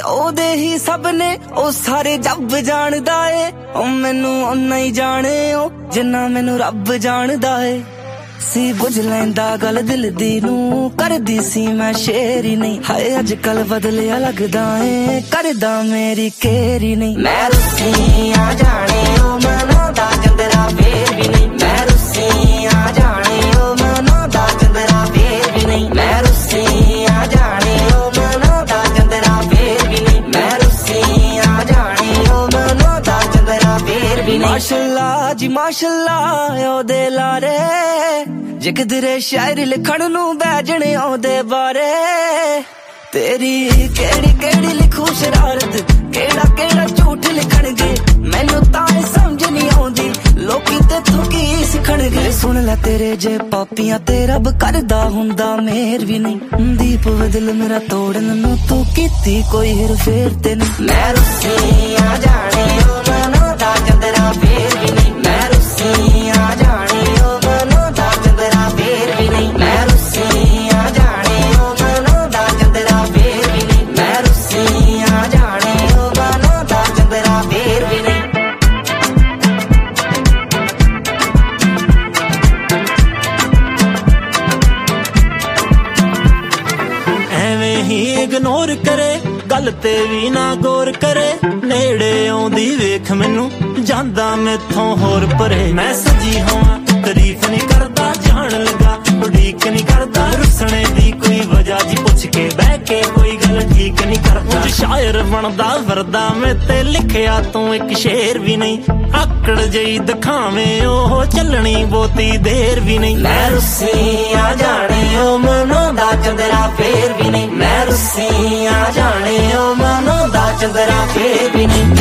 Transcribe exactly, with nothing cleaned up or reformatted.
ओदे ही सब ने ओ सारे जब जानदा है ओ मैनू उन्ना ही जाने ओ जिन्ना मैनू रब जानदा है सी बुझ लैंदा गल दिल दी नू करदी सी मैं शेर ही नहीं हाय अजकल बदलिया लगदा है करदा मेरी केर ही नहीं मैं रुस्सी आ जाने ओ मनादा चंदरा फेर भी नहीं मैं रुस्सी आ जाने ओ मनादा चंदरा फेर भी नहीं मैं रुस्सी आ जाने ओ मनादा चंदरा फेर भी नहीं मैं रुस्सी आ जाने ओ मनादा चंदरा फेर भी नहीं माशाअल्लाह जी माशाअल्लाह ओ दे लारे जे किधरे शायरी लिखण नू बैजणे ओदे बारे तेरी केड़ी केड़ी लिखू शरारत केड़ा केड़ा झूठ लिखणगे मैनू तां समझ नहीं आउंदी लोकी तेथों की सिखणगे सुन लै तेरे जे पापियां ते रब करदा हुंदा मेहर भी नहीं दीप बदल मेरा तोड़न नू तू कीती कोई हेर फेर ते नहीं मैं रुस्सी आ जाने ओ मनादा चंदरा फेर भी नहीं मैं रुस्सी आ जाने ओ मनादा चंदरा फेर भी नहीं मैं रुस्सी आ जाने ओ मनादा चंदरा फेर भी नहीं मैं रुस्सी आ जाने ओ मनादा चंदरा फेर भी नहीं ਐਵੇਂ ਹੀ ਇਗਨੋਰ ਕਰੇ ਗੱਲ ਤੇ ਵੀ ਨਾ ਗੌਰ ਕਰੇ ਨੇੜੇ ਆਉਂਦੀ ਵੇਖ ਮੈਨੂੰ ਜਾਂਦਾ ਮੈਥੋਂ ਹੋਰ ਪਰੇ ਮੈਂ ਸੱਜੀ ਹੋਵਾਂ ਤਾਰੀਫ ਨਹੀਂ ਕਰਦਾ ਜਾਣ ਲੱਗਾ ਉਡੀਕ ਨਹੀਂ ਕਰਦਾ ਰੁੱਸਣੇ ਦੀ ਕੋਈ ਵਜ੍ਹਾ ਜੀ ਪੁੱਛ ਕੇ ਬਹਿ ਕੇ ਕੋਈ ਗੱਲ ਠੀਕ ਨਹੀਂ ਕਰਦਾ ਸ਼ਾਇਰ ਬਣਦਾ ਵਰਦਾ ਮੈਂ ਤੇ ਲਿਖਿਆ ਤੂੰ ਇੱਕ ਸ਼ੇਰ ਵੀ ਨਹੀਂ ਆਕੜ ਜਈ ਦਿਖਾਵੇਂ ਉਹ ਚੱਲਣੀ ਬਹੁਤੀ ਦੇਰ ਵੀ ਨਹੀਂ ਮੈਂ ਰੁੱਸੀ ਆ ਜਾਣੇ ਉਹ ਮਨਾਉਂਦਾ ਚੰਦਰਾ ਫੇਰ ਵੀ ਨਹੀਂ ਮੈਂ ਰੁੱਸੀ ਆ ਜਾਣੇ ਉਹ ਮਨਾਉਂਦਾ ਚੰਦਰਾ ਫੇਰ ਵੀ ਨਹੀਂ